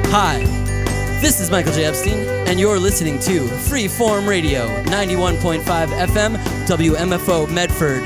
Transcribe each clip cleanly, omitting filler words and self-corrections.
Hi, this is Michael J. Epstein, and you're listening to Freeform Radio, 91.5 FM, WMFO Medford.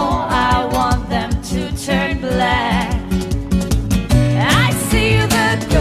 I want them to turn black. I see the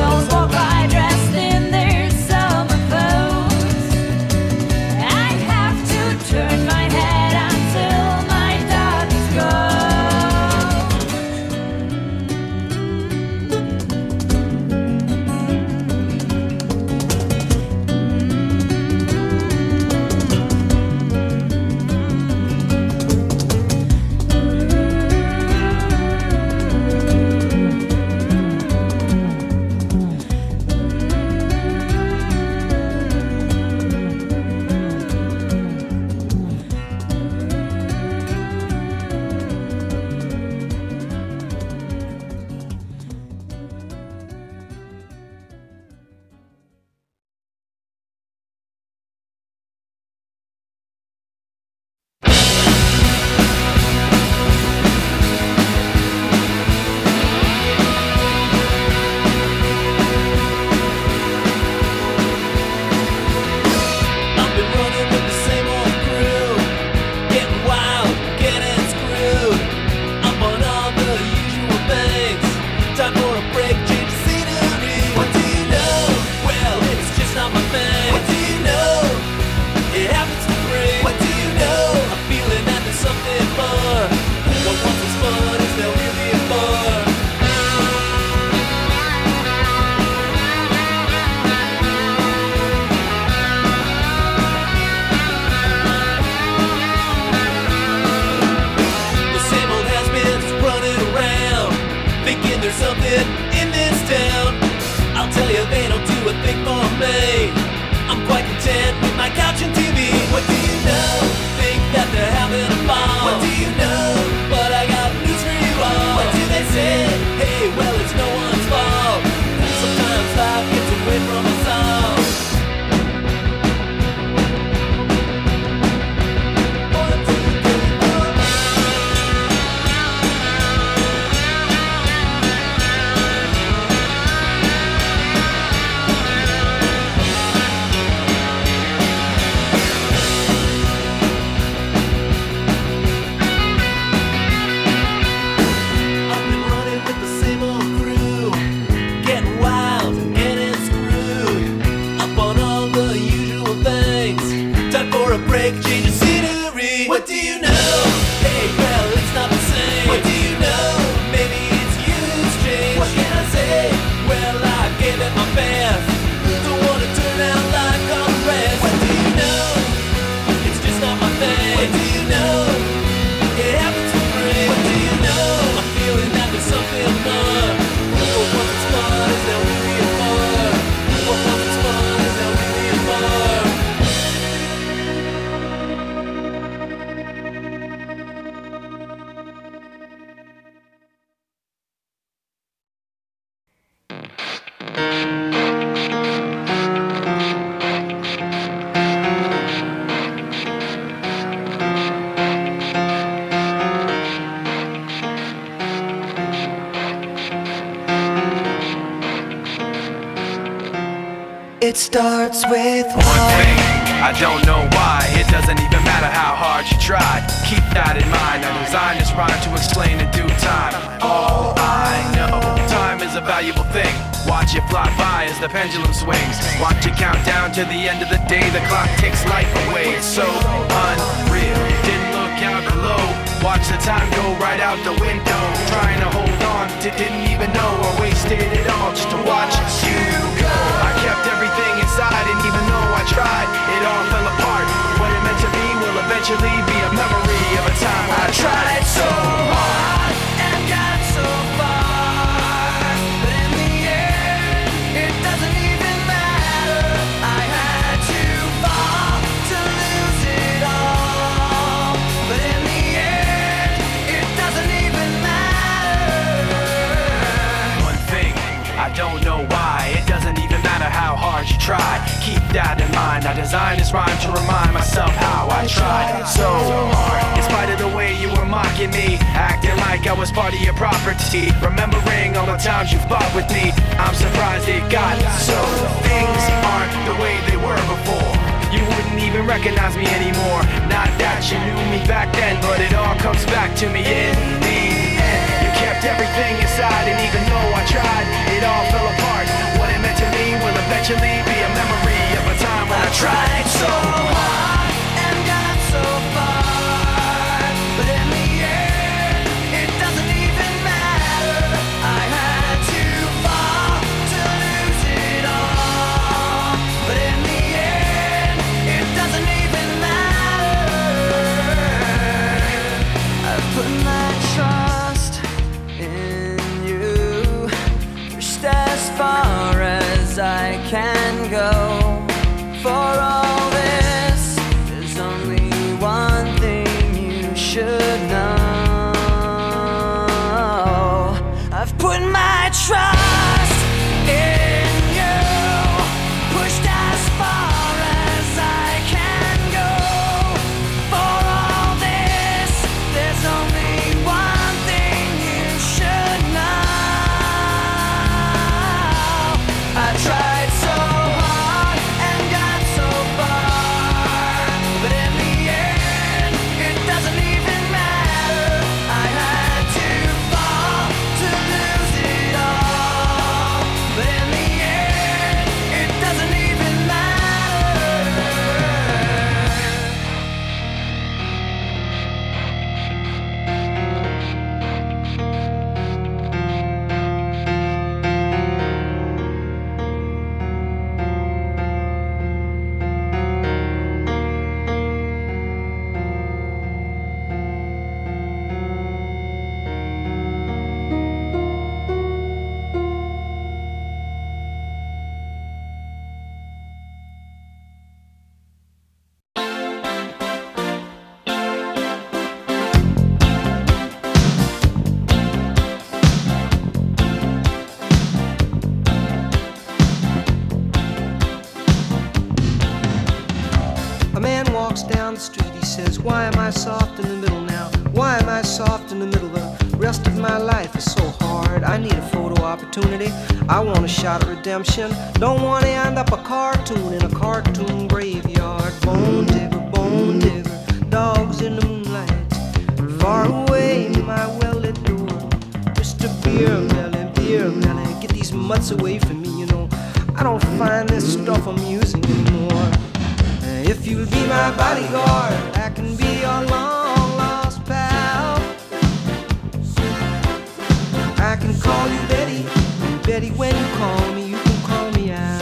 It starts with one thing, I don't know why. It doesn't even matter how hard you try. Keep that in mind. I designed this rhyme to explain in due time. All I know, time is a valuable thing. Watch it fly by as the pendulum swings. Watch it count down to the end of the day. The clock takes life away. It's so unreal. Didn't look out below. Watch the time go right out the window. Trying to hold on to didn't even know I wasted it all just to watch you go. I kept everything inside, and even though I tried, it all fell apart. What it meant to be will eventually be a memory of a time when I tried so hard and got so far, but in the end, it doesn't even matter. I had to fall to lose it all, but in the end, it doesn't even matter. One thing, I don't know why. It doesn't even matter how hard you try. Keep that in mind. I designed this rhyme to remind myself how I tried so hard. In spite of the way you were mocking me, acting like I was part of your property, remembering all the times you fought with me, I'm surprised it got so. Things aren't the way they were before. You wouldn't even recognize me anymore. Not that you knew me back then, but it all comes back to me in the end. You kept everything inside, and even though I tried, it all fell apart. What it meant to me will eventually be a memory of a time when I tried so hard and got so far, but in the end, it doesn't even matter. I had to fall to lose it all, but in the end, it doesn't even matter. I've put my trust in you, pushed as far as I can go. For all this, there's only one thing you should know. I've put my trust in you, pushed as far as I can go. For all this, there's only one thing you should know. I tried so hard and got so far, but in the end, it doesn't even matter. I had to fall to lose it all, but in the end, it doesn't even matter. A man walks down the street, he says, why am I soft in the middle now? Why am I soft in the middle? The rest of my life is so hard. I need a photo opportunity. I want a shot at redemption. Don't want to end up a cartoon in a cartoon graveyard. Bone digger, dogs in the moonlight. Far away, my well-lit door. Mr. Beer Melly, get these mutts away from me, you know. I don't find this stuff amusing anymore. If you'll be my bodyguard, I can be your long-lost pal. I can call you Betty, and Betty, when you call me, you can call me out.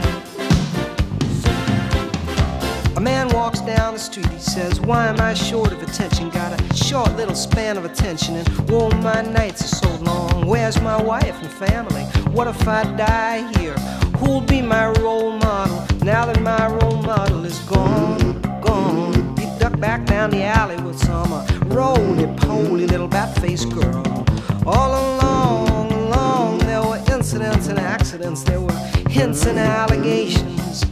A man walks down the street, he says, why am I short of attention? Got a short little span of attention, and whoa, my nights are so long. Where's my wife and family? What if I die here? Who'll be my role model now that my role model is gone? He ducked back down the alley with some roly-poly little bat-faced girl. All along, there were incidents and accidents, there were hints and allegations.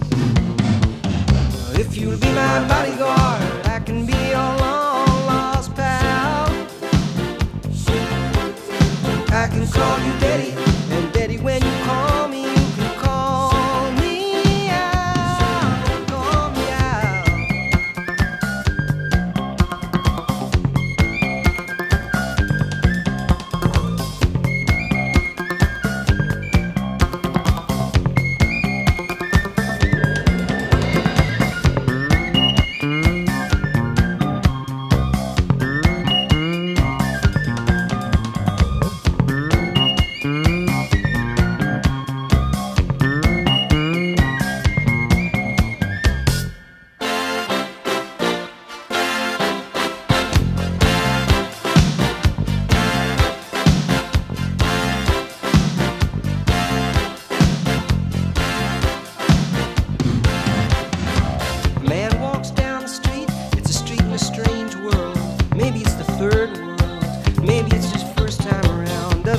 If you'll be my bodyguard, I can be your long-lost pal. I can call you Betty, and Betty, when you call me, you can call me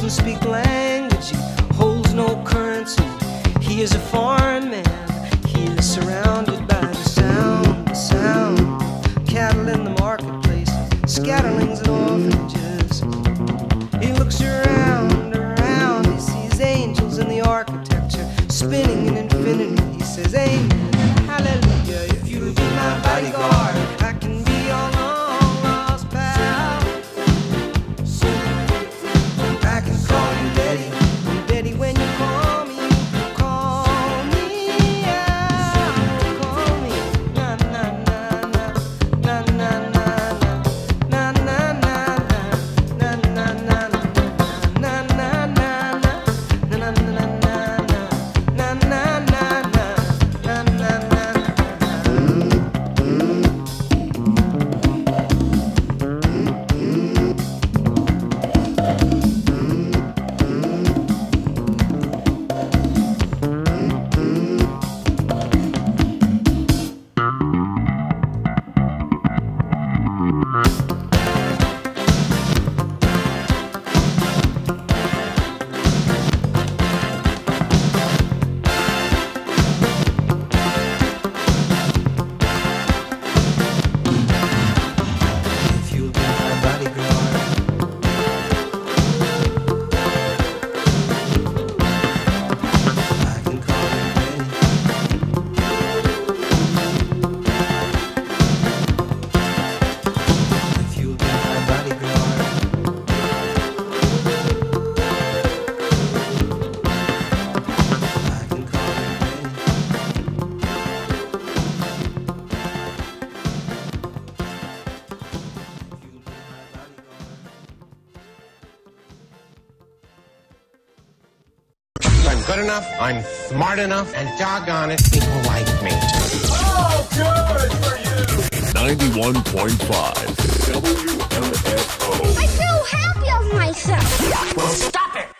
doesn't speak the language, he holds no currency. He is a foreign man, he is surrounded by the sound. Cattle in the marketplace, scatterlings and orphanages. He looks around, he sees angels in the architecture, spinning in infinity. He says, amen, hallelujah, if you'll be my bodyguard, I can be your long lost pal. I can call you Betty, and Betty, when you call me out, call me, na na na na, na na na na, na na na na, na na na na, na na na na, na na na Good enough, I'm smart enough, and doggone it, people like me. Oh, good for you! 91.5 WMFO. I feel happy of myself. Well, stop it!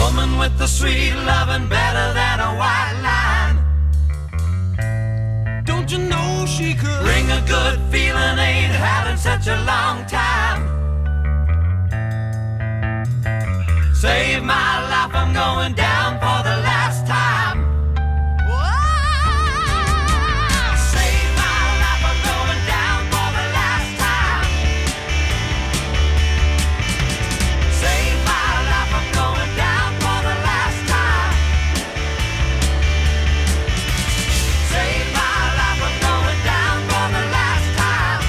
woman with the sweet loving better than a white line. Don't you know she could bring a good feeling, ain't had in such a long time. Save my life, I'm going down for the last time. Save my life, I'm going down for the last time. Save my life, I'm going down for the last time. Save my life, I'm going down for the last time.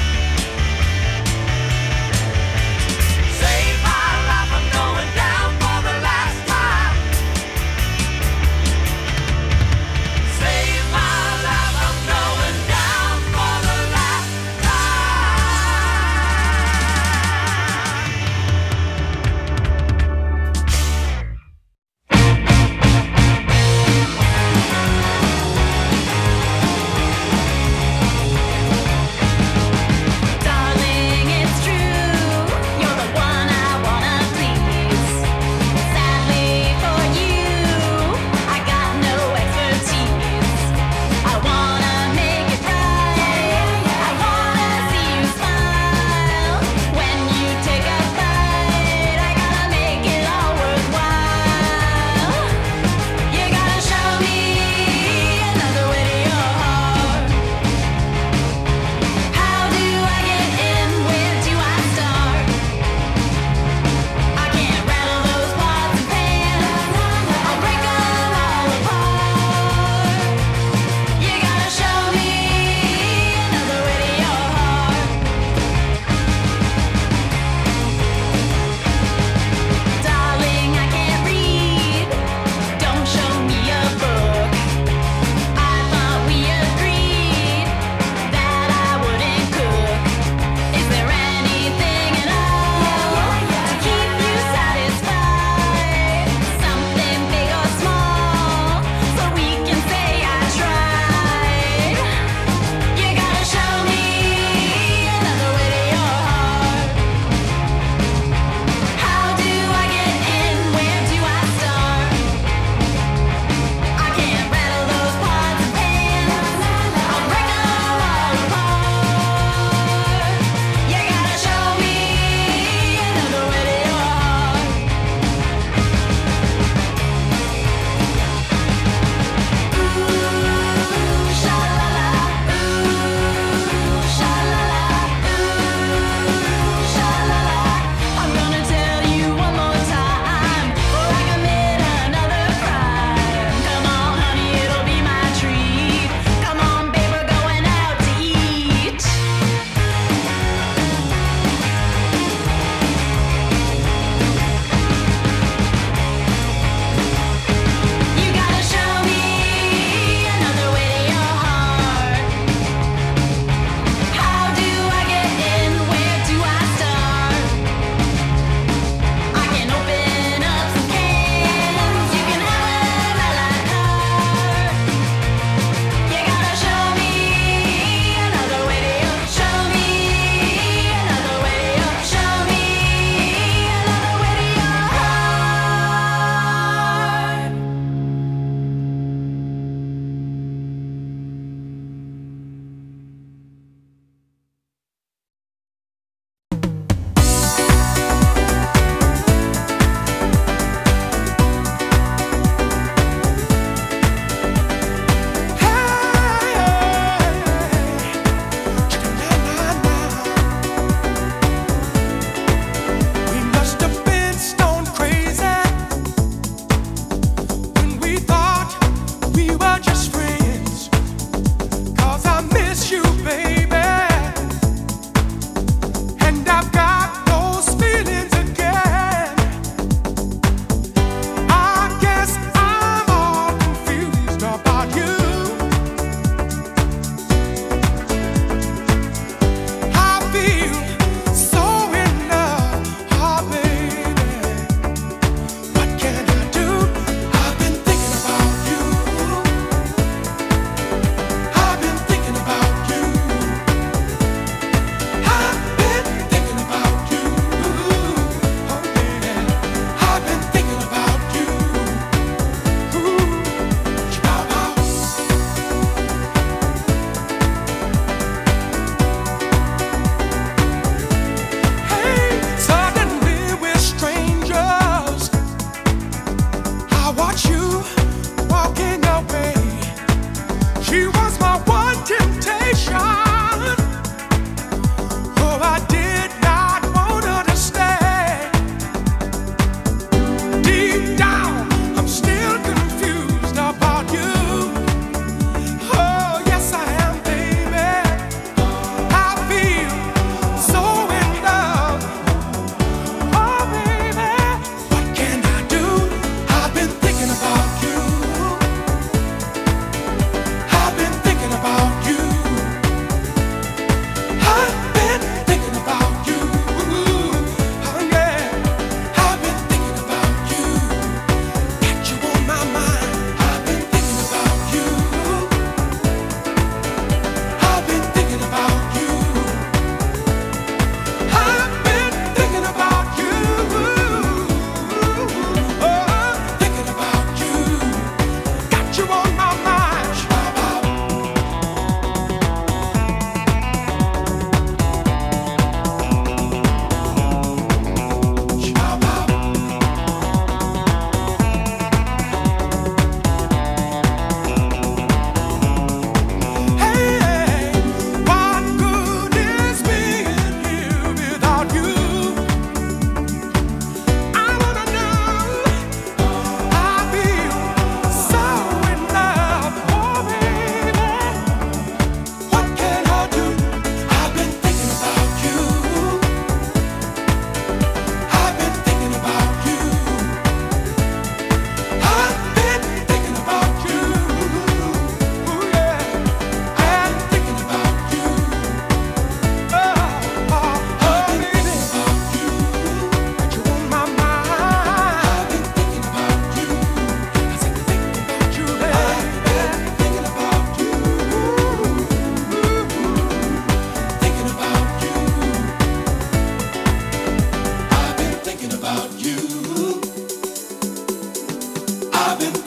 Save my life, I'm going down for the last time.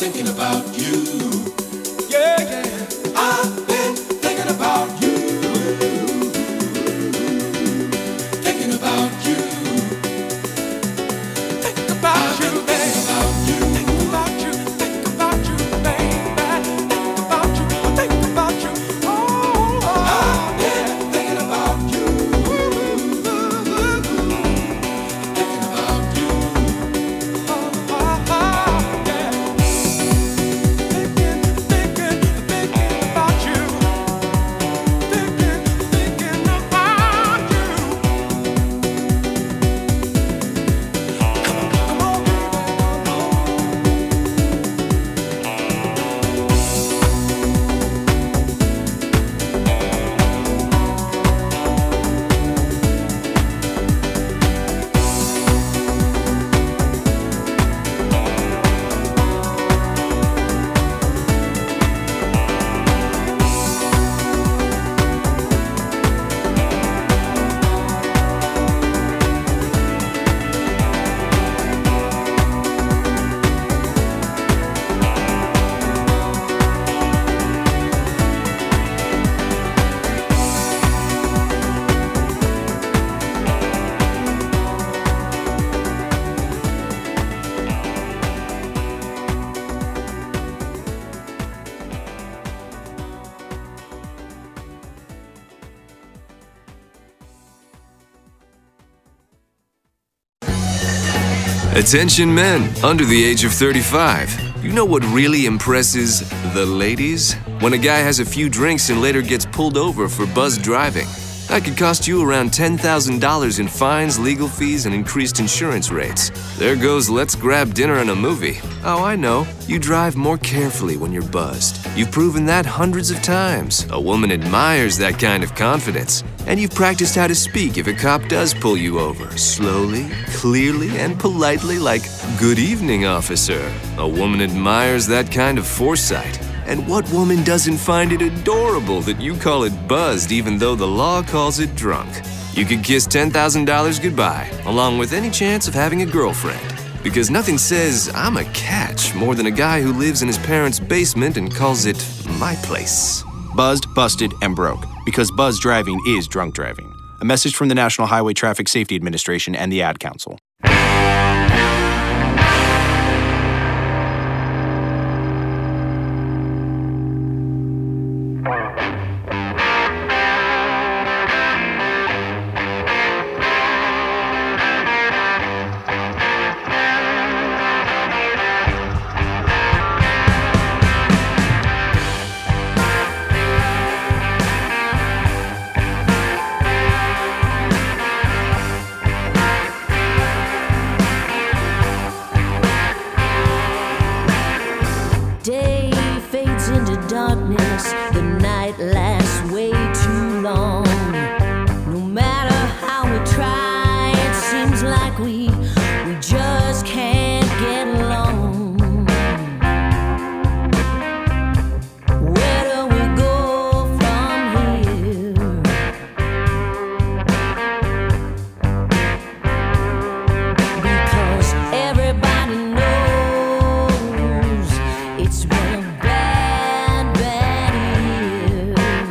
thinking about you. Yeah, yeah. I've been thinking about you. Thinking about you. Think about you, baby. Think about you. Think about you. Think about you, baby. Think about you. Think about you. Oh, I've been thinking about you. Thinking about you. Attention men under the age of 35. You know what really impresses the ladies? When a guy has a few drinks and later gets pulled over for buzzed driving. That could cost you around $10,000 in fines, legal fees, and increased insurance rates. There goes let's grab dinner and a movie. Oh, I know. You drive more carefully when you're buzzed. You've proven that hundreds of times. A woman admires that kind of confidence. And you've practiced how to speak if a cop does pull you over. Slowly, clearly, and politely like, "Good evening, officer." A woman admires that kind of foresight. And what woman doesn't find it adorable that you call it buzzed even though the law calls it drunk? You could kiss $10,000 goodbye, along with any chance of having a girlfriend. Because nothing says, "I'm a catch," more than a guy who lives in his parents' basement and calls it my place. Buzzed, busted, and broke. Because buzz driving is drunk driving. A message from the National Highway Traffic Safety Administration and the Ad Council. It's been a bad, bad year.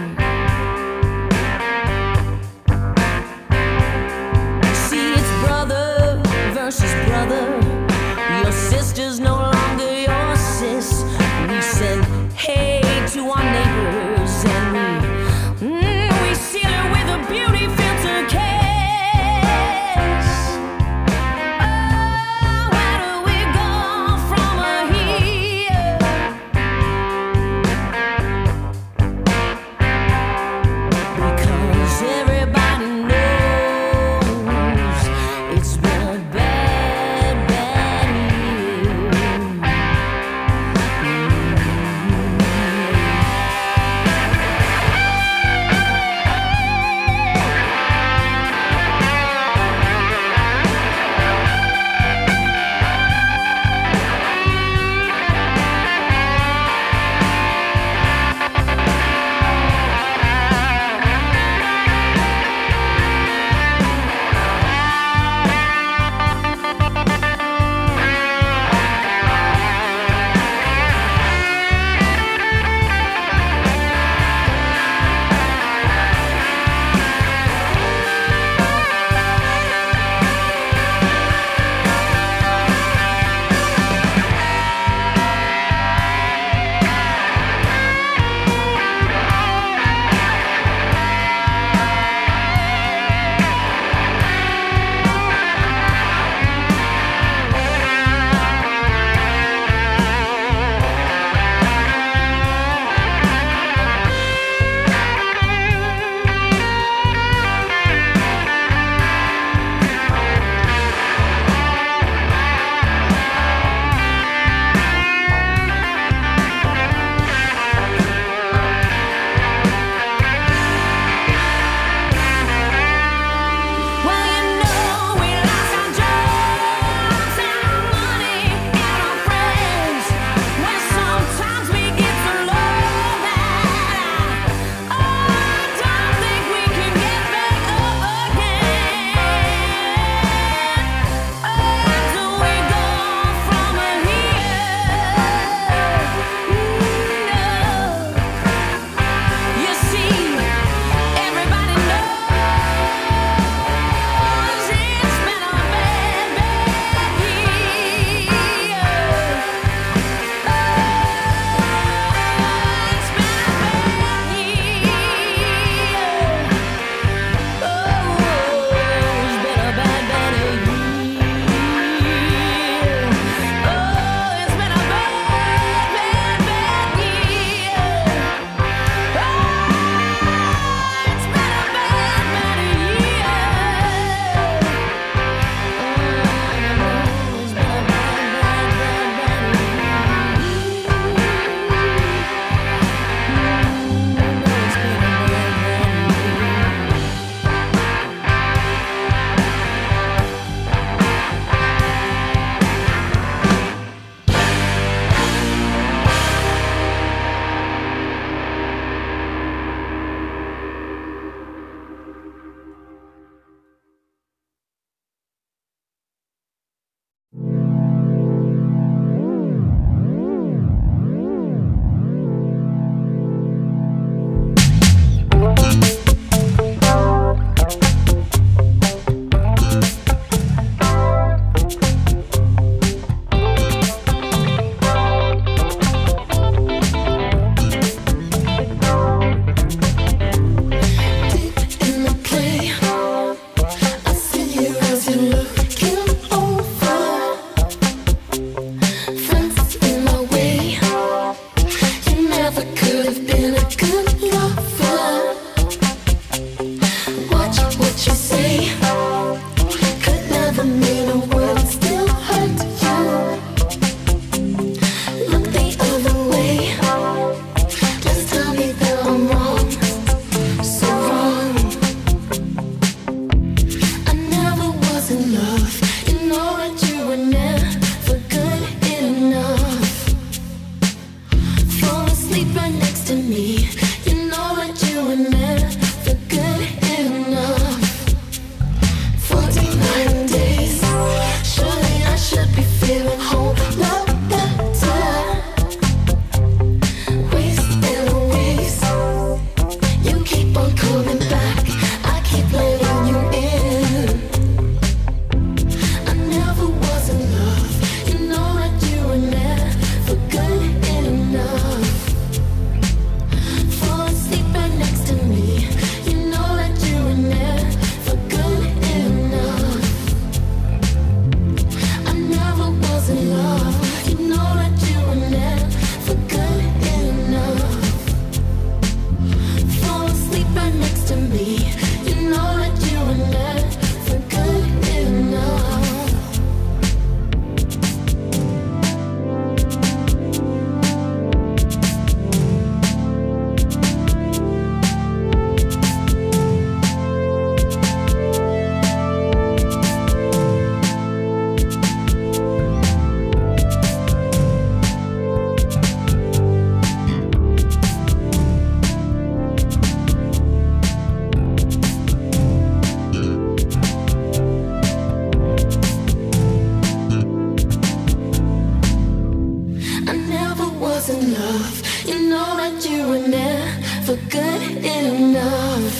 enough. You know that you were never good enough.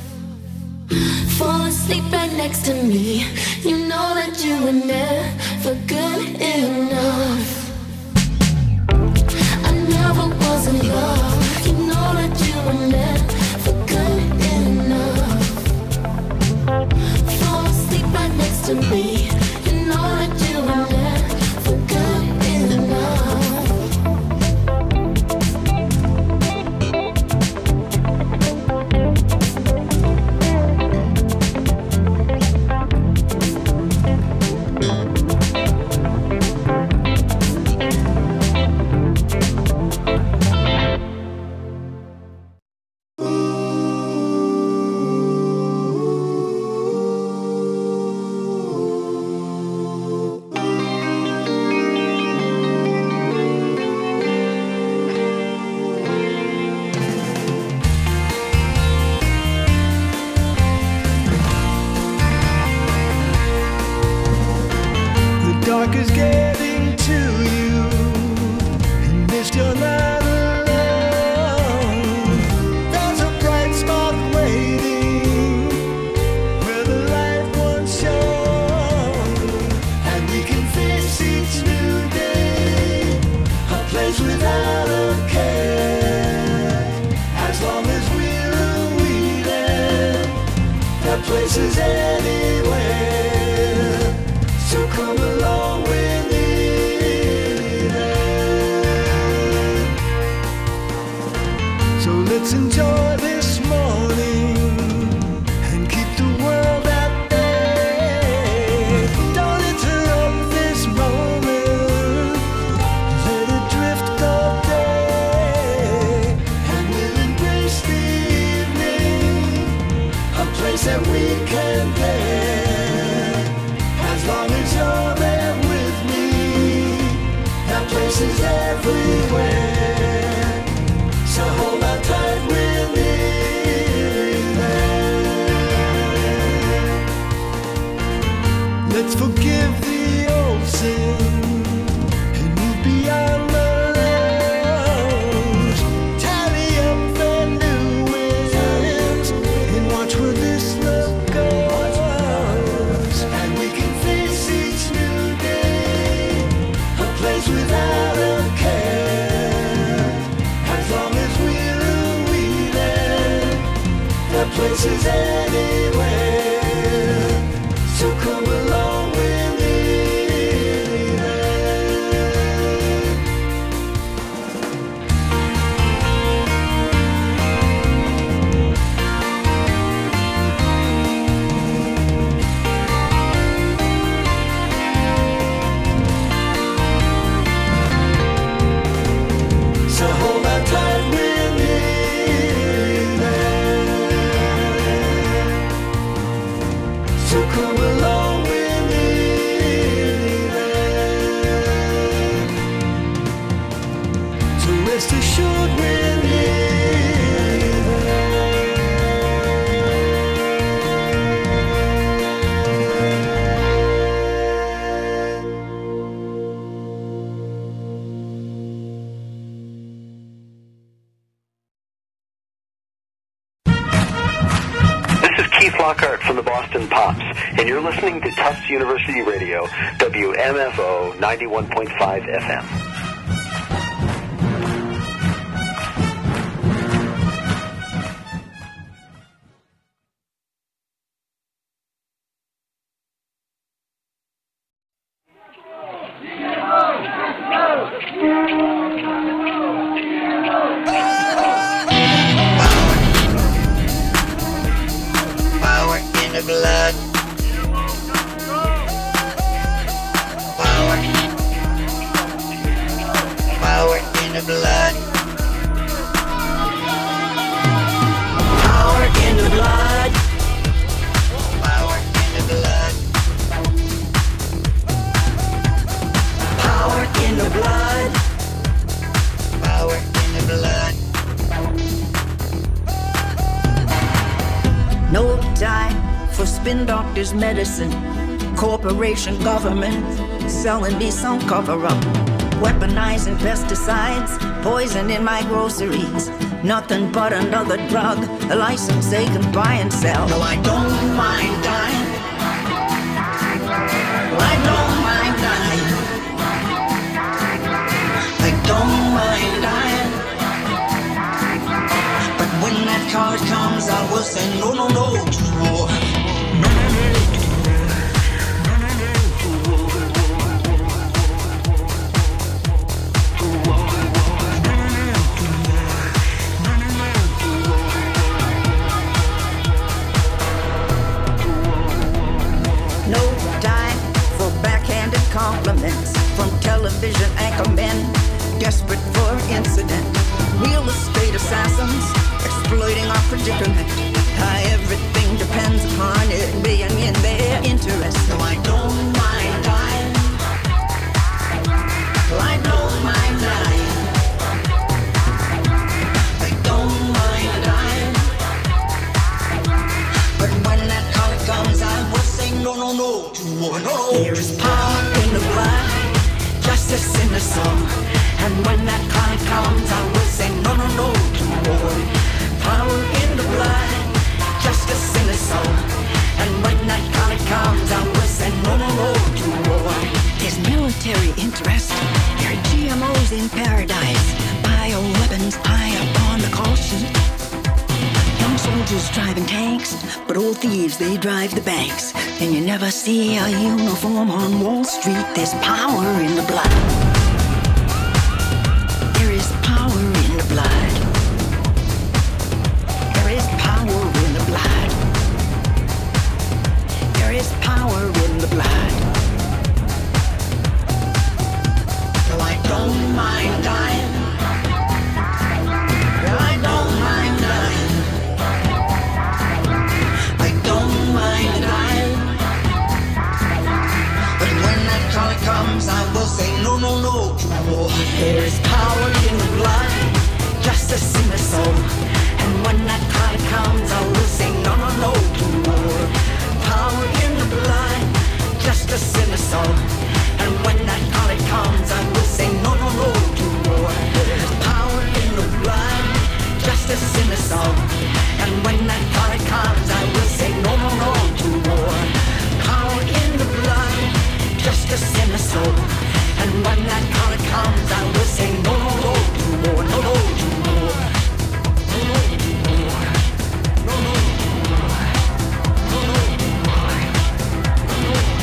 Fall asleep right next to me. You know that you were never good enough. I never was in love. You know that you were never good enough. Fall asleep right next to me. You know that you were never good enough. Dark is getting to you, and this you're not alone. There's a bright spot waiting where the light once shone, and we can face each new day, a place without a care. As long as we're weeded, that place is anywhere. So come along with me then. So let's enjoy this morning and keep the world at bay. Don't interrupt this moment, let it drift all day. And we'll embrace the evening, a place that we can get. As long as you're there with me, that place is everywhere. So hold on tight with me there. Let's forgive the old sin and move beyond the lows. Tally up the new wins and watch where this love goes. And we can face each new day, a place without a care. As long as we're weeded, that place is anywhere. So come along with me then. So hold on tight with me then. So come along with me then. So rest assured with me This is Keith Lockhart from the Boston Pops, and you're listening to Tufts University Radio, WMFO 91.5 FM. Power in the blood. Power. Power in the blood. Power in the blood. Power in the blood. Power in the blood. Power in the blood. No time for spin doctors, medicine, corporation, government, selling me some cover-up. weaponizing pesticides, poison in my groceries. Nothing but another drug, a license they can buy and sell. No, I don't mind dying. I don't mind dying. I don't mind dying. But when that card comes, I will say no, no, no to war. Compliments from television anchormen, desperate for incident. Real estate assassins exploiting our predicament. Everything depends upon it being in their interest. So I don't mind dying. I don't mind dying. I don't mind dying. But when that color comes, I will say no, no, no to war. No. There is power in the blood, justice in the soul. And when that time comes, I will say no, no, no to war. Power in the blood, justice in the soul. And when that time comes, I will say no, no, no to war. There's military interest, there are GMOs in paradise, bioweapons high upon the call sheet. Young soldiers driving tanks, but old thieves, they drive the banks. And you never see a uniform on Wall Street. There's power in the blood. There is power in the blood. There is power in the blood. There is power in the blood. No, I don't mind dying. I don't mind dying. I don't mind dying. But when that color comes, I will say no, no, no to war. There is power in the blood, justice in the soul. And when that color comes, I will say no, no, no to war. Power in the blood, justice in the soul. And when that color comes, I will say no, no, no to war. There is power in the blood, justice in the soul. And when that color comes, I will say no, no, no to war. Power in the blood, justice in the soul. And when that color comes, I will say no, no, no to war. No, no to war. No, no to war. No, no to war. No, no to war. No, no to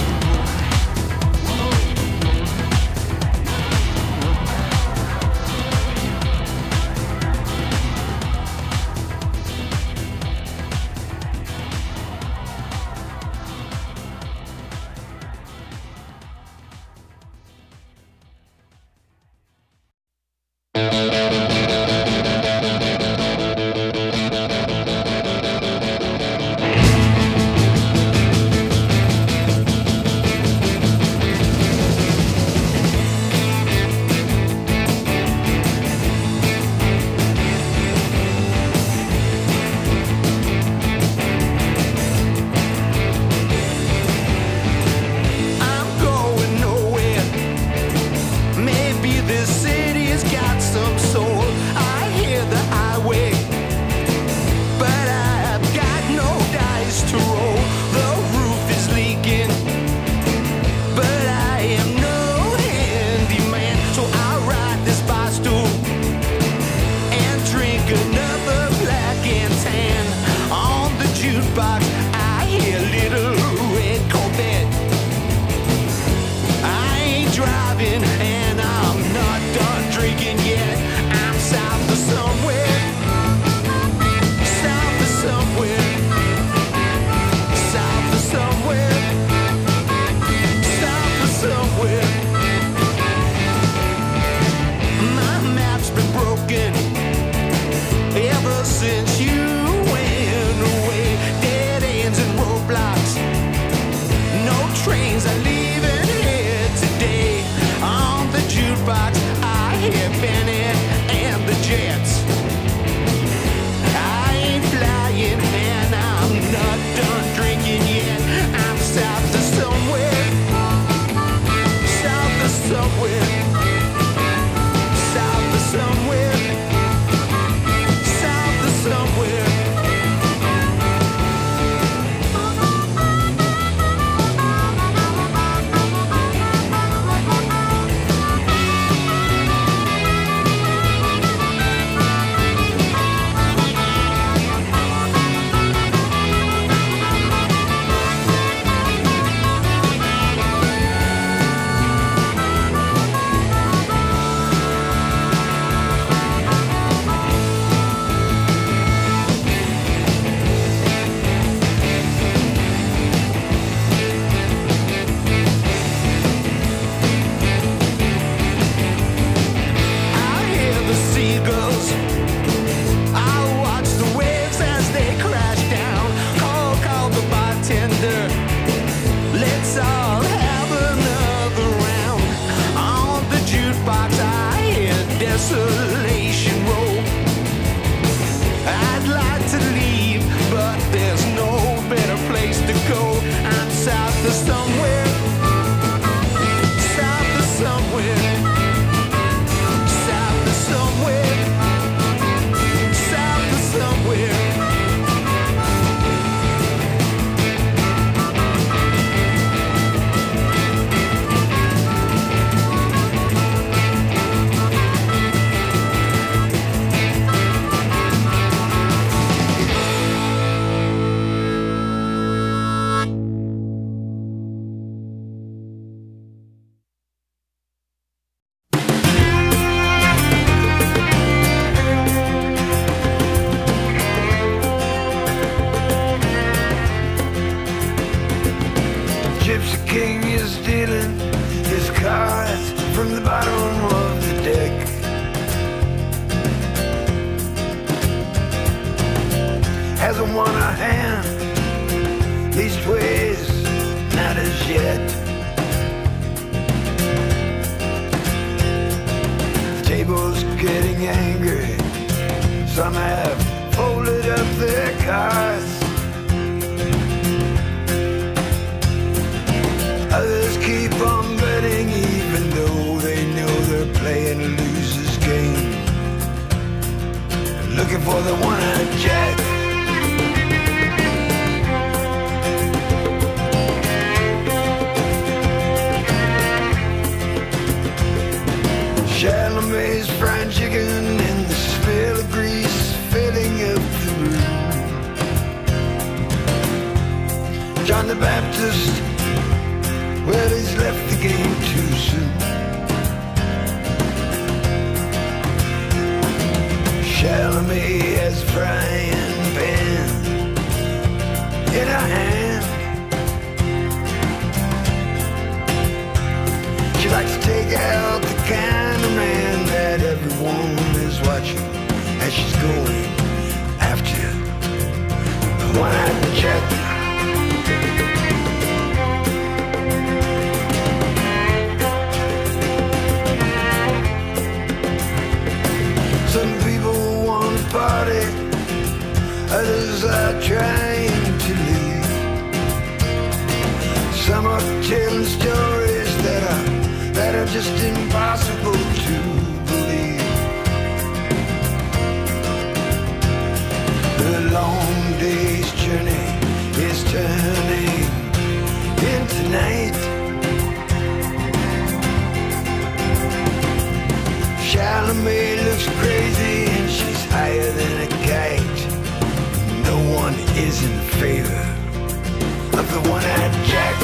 desolation road. I'd like to leave, but there's no better place to go. I'm south of somewhere, south of somewhere, south of somewhere, south of somewhere. Gypsy King is stealing his cards from the bottom of the deck. Hasn't won a hand, least ways, not as yet. The table's getting angry, some have folded up their cards. Others keep on betting even though they know they're playing a loser's game. Looking for the one-eyed jack. Chalamet's fried chicken and the smell of grease filling up the room. John the Baptist, well, he's left the game too soon. Chalamet has a frying pan in her hand. She likes to take out the kind of man that everyone is watching as she's going after the one-eyed jack. Some people want to party, others are trying to leave. Some are telling stories that are just impossible to believe. The long day's journey is turning into night. Chalamet looks crazy and she's higher than a kite. No one is in favor of the one-eyed jack.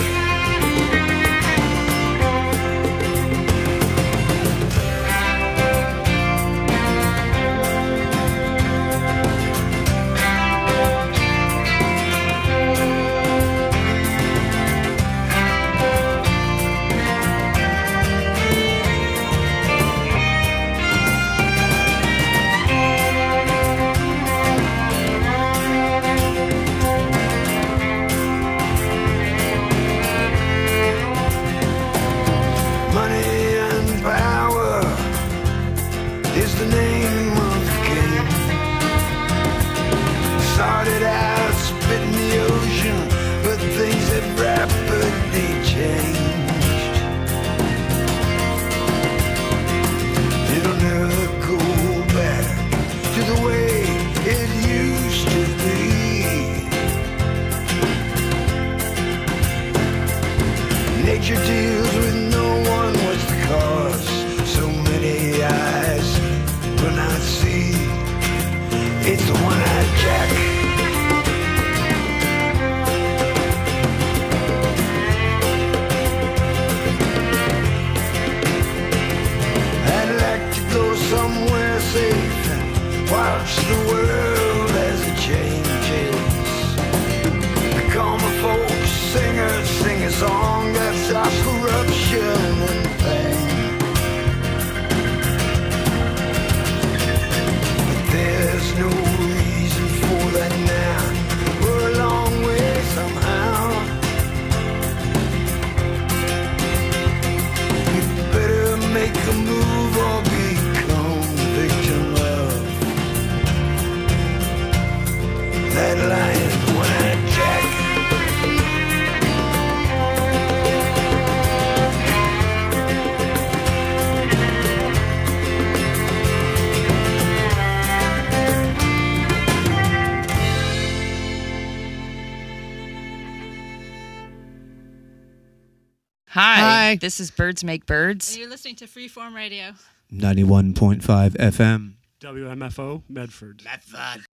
Nature deals with no one. What's the cause? So many eyes will not see. It's the one-eyed jack. I'd like to go somewhere safe and watch the world as it changes. I call my folks singers, sing a song that stops corruption and pain. But there's no reason for that now. We're a long way somehow. We better make a move or become Hi. This is Birds Make Birds. And you're listening to Freeform Radio. 91.5 FM. WMFO Medford.